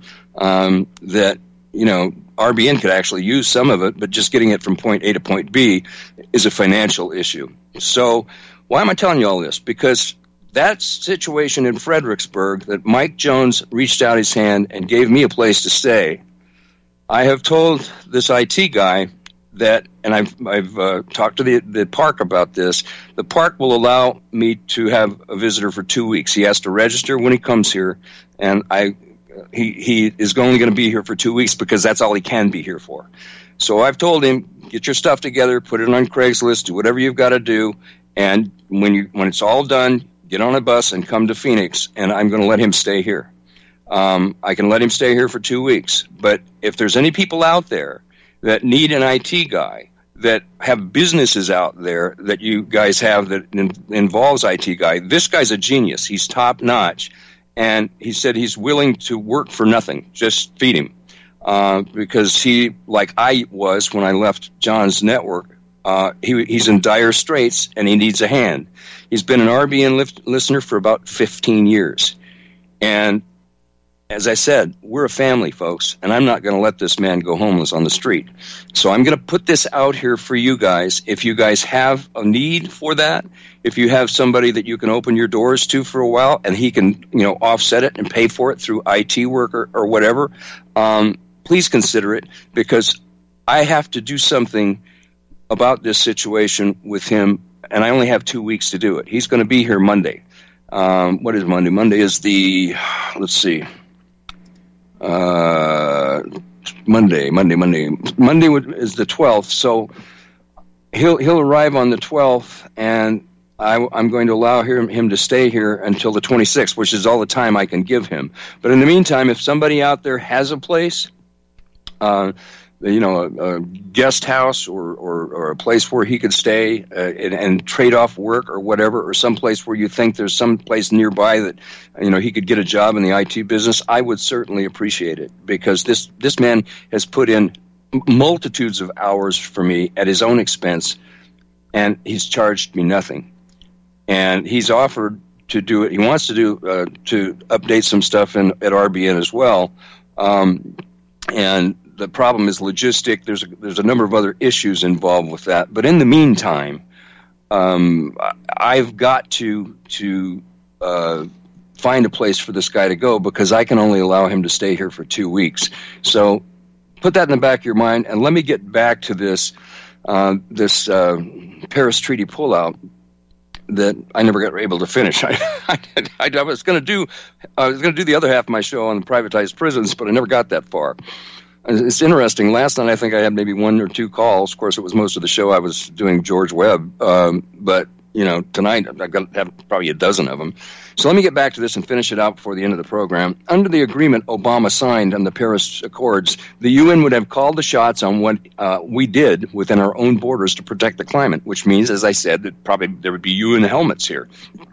that, RBN could actually use some of it, but just getting it from point A to point B is a financial issue. So why am I telling you all this? Because that situation in Fredericksburg that Mike Jones reached out his hand and gave me a place to stay, I have told this IT guy that, and I've talked to the park about this. The park will allow me to have a visitor for 2 weeks. He has to register when he comes here, and he is only going to be here for 2 weeks because that's all he can be here for. So I've told him, get your stuff together, put it on Craigslist, do whatever you've got to do, and when it's all done, get on a bus and come to Phoenix, and I'm going to let him stay here. I can let him stay here for 2 weeks, but if there's any people out there that need an IT guy, that have businesses out there that you guys have that involves IT guy, this guy's a genius. He's top notch. And he said he's willing to work for nothing. Just feed him. Because he, like I was when I left John's network, he's in dire straits and he needs a hand. He's been an RBN listener for about 15 years. And as I said, we're a family, folks, and I'm not going to let this man go homeless on the street. So I'm going to put this out here for you guys. If you guys have a need for that, if you have somebody that you can open your doors to for a while and he can, offset it and pay for it through IT work or whatever, please consider it, because I have to do something about this situation with him, and I only have 2 weeks to do it. He's going to be here Monday. What is Monday? Monday is Monday is the 12th. So he'll arrive on the 12th, and I'm going to allow him to stay here until the 26th, which is all the time I can give him. But in the meantime, if somebody out there has a place, a guest house or a place where he could stay and trade off work or whatever, or some place where you think there's some place nearby that, he could get a job in the IT business, I would certainly appreciate it, because this man has put in multitudes of hours for me at his own expense, and he's charged me nothing. And he's offered to do it. He wants to to update some stuff at RBN as well. And the problem is logistic. There's a number of other issues involved with that. But in the meantime, I've got to find a place for this guy to go, because I can only allow him to stay here for 2 weeks. So put that in the back of your mind, and let me get back to this Paris Treaty pullout that I never got able to finish. I was going to do the other half of my show on the privatized prisons, but I never got that far. It's interesting. Last night I think I had maybe 1 or 2 calls. Of course, it was most of the show I was doing George Webb, but tonight I've got to have probably a dozen of them. So let me get back to this and finish it out before the end of the program. Under the agreement Obama signed on the Paris Accords, the UN would have called the shots on what we did within our own borders to protect the climate, which means, as I said, that probably there would be UN helmets here,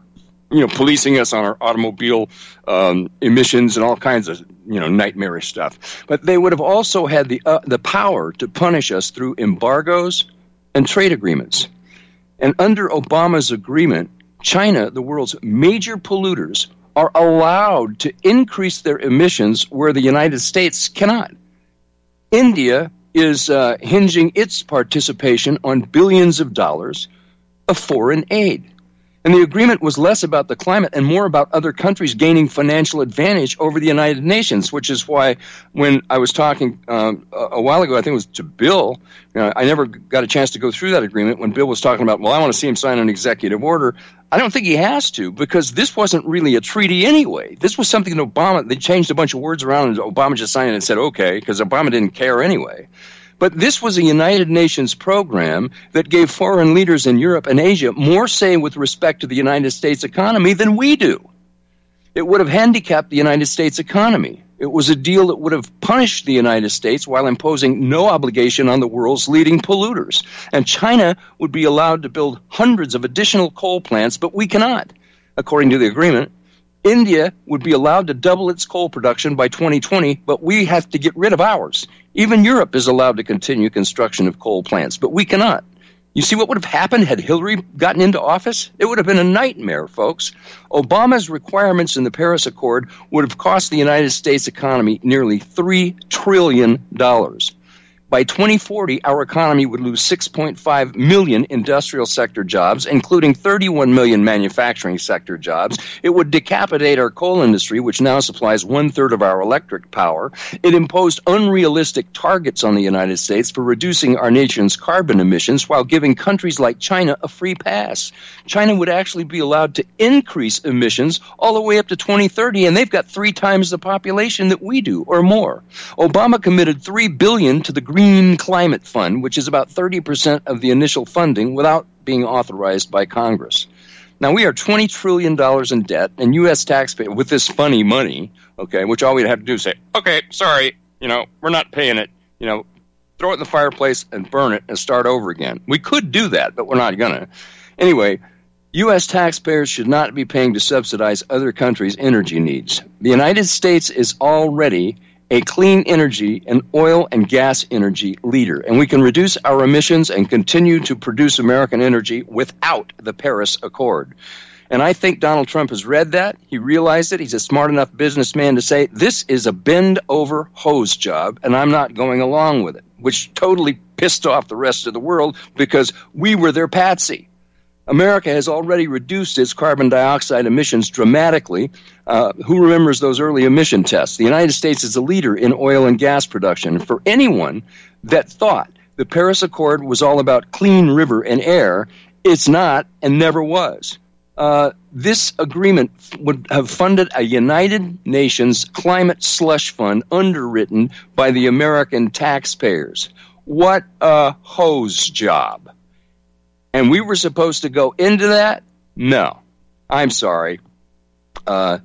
policing us on our automobile emissions and all kinds of, nightmarish stuff. But they would have also had the power to punish us through embargoes and trade agreements. And under Obama's agreement, China, the world's major polluters, are allowed to increase their emissions where the United States cannot. India is hinging its participation on billions of dollars of foreign aid. And the agreement was less about the climate and more about other countries gaining financial advantage over the United Nations, which is why when I was talking a while ago, I think it was to Bill, I never got a chance to go through that agreement when Bill was talking about, I want to see him sign an executive order. I don't think he has to, because this wasn't really a treaty anyway. This was something that they changed a bunch of words around, and Obama just signed it and said, okay, because Obama didn't care anyway. But this was a United Nations program that gave foreign leaders in Europe and Asia more say with respect to the United States economy than we do. It would have handicapped the United States economy. It was a deal that would have punished the United States while imposing no obligation on the world's leading polluters. And China would be allowed to build hundreds of additional coal plants, but we cannot, according to the agreement. India would be allowed to double its coal production by 2020, but we have to get rid of ours. Even Europe is allowed to continue construction of coal plants, but we cannot. You see what would have happened had Hillary gotten into office? It would have been a nightmare, folks. Obama's requirements in the Paris Accord would have cost the United States economy nearly $3 trillion. By 2040, our economy would lose 6.5 million industrial sector jobs, including 31 million manufacturing sector jobs. It would decapitate our coal industry, which now supplies 1/3 of our electric power. It imposed unrealistic targets on the United States for reducing our nation's carbon emissions while giving countries like China a free pass. China would actually be allowed to increase emissions all the way up to 2030, and they've got 3 times the population that we do, or more. Obama committed $3 billion to the Green Climate Fund, which is about 30% of the initial funding, without being authorized by Congress. Now, we are $20 trillion in debt, and U.S. taxpayers, with this funny money, okay, which all we'd have to do is say, okay, sorry, we're not paying it, throw it in the fireplace and burn it and start over again. We could do that, but we're not going to. Anyway, U.S. taxpayers should not be paying to subsidize other countries' energy needs. The United States is already a clean energy and oil and gas energy leader, and we can reduce our emissions and continue to produce American energy without the Paris Accord. And I think Donald Trump has read that. He realized it. He's a smart enough businessman to say, this is a bend-over hose job, and I'm not going along with it, which totally pissed off the rest of the world because we were their patsy. America has already reduced its carbon dioxide emissions dramatically. Who remembers those early emission tests? The United States is a leader in oil and gas production. For anyone that thought the Paris Accord was all about clean river and air, it's not and never was. This agreement would have funded a United Nations climate slush fund underwritten by the American taxpayers. What a hose job. And we were supposed to go into that? No. I'm sorry. Donald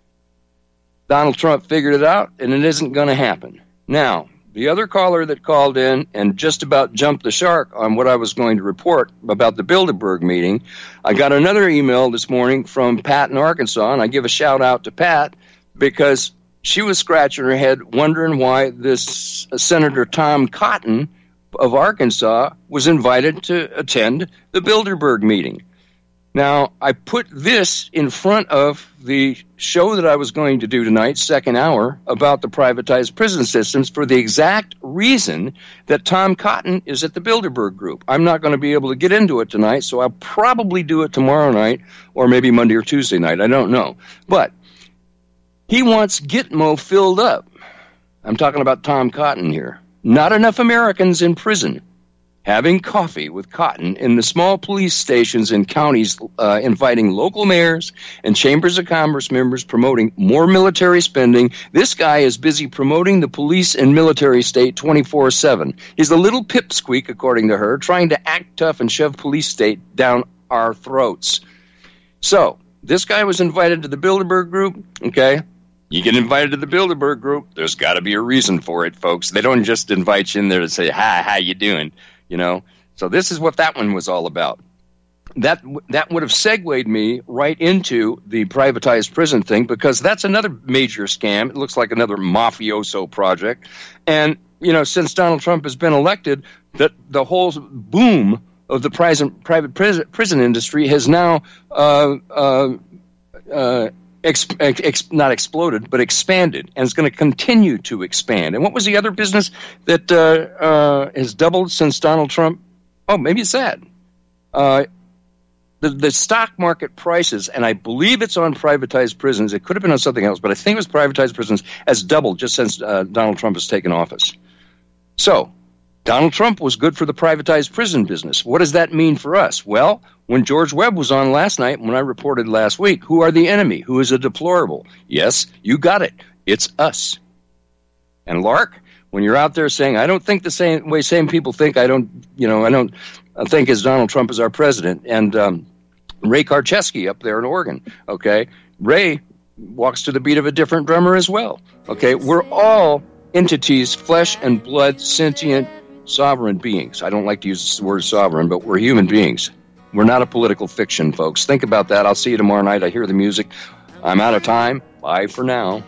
Trump figured it out, and it isn't going to happen. Now, the other caller that called in and just about jumped the shark on what I was going to report about the Bilderberg meeting, I got another email this morning from Pat in Arkansas, and I give a shout-out to Pat because she was scratching her head wondering why this Senator Tom Cotton of Arkansas was invited to attend the Bilderberg meeting. Now, I put this in front of the show that I was going to do tonight, second hour, about the privatized prison systems for the exact reason that Tom Cotton is at the Bilderberg Group. I'm not going to be able to get into it tonight, so I'll probably do it tomorrow night or maybe Monday or Tuesday night. I don't know. But he wants Gitmo filled up. I'm talking about Tom Cotton here. Not enough Americans in prison having coffee with Cotton in the small police stations in counties, inviting local mayors and chambers of commerce members, promoting more military spending. This guy is busy promoting the police and military state 24/7. He's a little pipsqueak, according to her, trying to act tough and shove police state down our throats. So, this guy was invited to the Bilderberg Group, okay? You get invited to the Bilderberg Group, there's got to be a reason for it, folks. They don't just invite you in there to say, hi, how you doing? You know, so this is what that one was all about. That would have segued me right into the privatized prison thing because that's another major scam. It looks like another mafioso project. And, you know, since Donald Trump has been elected, the whole boom of the private prison industry has now not exploded, but expanded, and it's going to continue to expand. And what was the other business that has doubled since Donald Trump? Oh, maybe it's that. The stock market prices, and I believe it's on privatized prisons. It could have been on something else, but I think it was privatized prisons, has doubled just since Donald Trump has taken office. So, Donald Trump was good for the privatized prison business. What does that mean for us? Well, when George Webb was on last night, when I reported last week, who are the enemy? Who is a deplorable? Yes, you got it. It's us. And Lark, when you're out there saying, I don't think the same way same people think, I don't think as Donald Trump is our president. And Ray Karczewski up there in Oregon, okay? Ray walks to the beat of a different drummer as well, okay? We're all entities, flesh and blood, sentient, sovereign beings. I don't like to use the word sovereign, but we're human beings. We're not a political fiction, folks. Think about that. I'll see you tomorrow night. I hear the music. I'm out of time. Bye for now.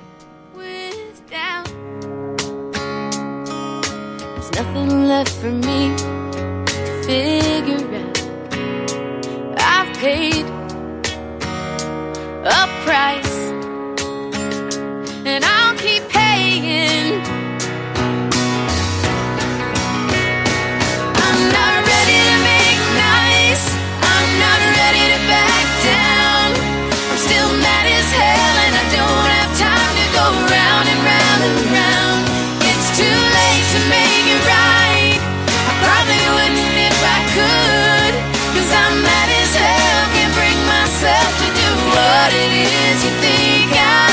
There's nothing left for me to figure out. I've paid a price, and I'll keep paying. I'm not ready to make nice. I'm not ready to back down. I'm still mad as hell, and I don't have time to go round and round and round. It's too late to make it right. I probably wouldn't if I could, 'cause I'm mad as hell, can't bring myself to do what it is you think I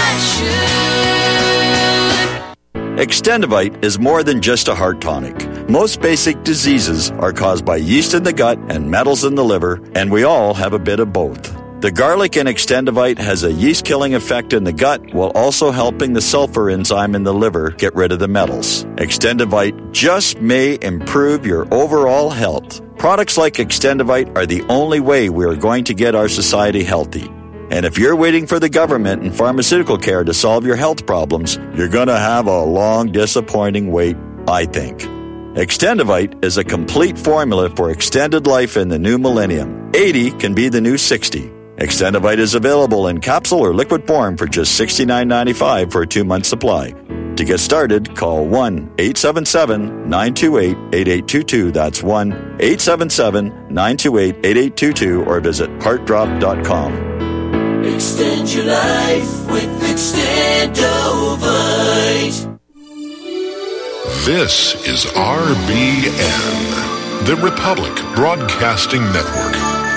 should. Extendivite is more than just a heart tonic. Most basic diseases are caused by yeast in the gut and metals in the liver, and we all have a bit of both. The garlic in Extendivite has a yeast-killing effect in the gut while also helping the sulfur enzyme in the liver get rid of the metals. Extendivite just may improve your overall health. Products like Extendivite are the only way we are going to get our society healthy. And if you're waiting for the government and pharmaceutical care to solve your health problems, you're going to have a long, disappointing wait, I think. Extendivite is a complete formula for extended life in the new millennium. 80 can be the new 60. Extendivite is available in capsule or liquid form for just $69.95 for a 2-month supply. To get started, call 1-877-928-8822. That's 1-877-928-8822 or visit heartdrop.com. Extend your life with Extendovite. This is RBN, the Republic Broadcasting Network.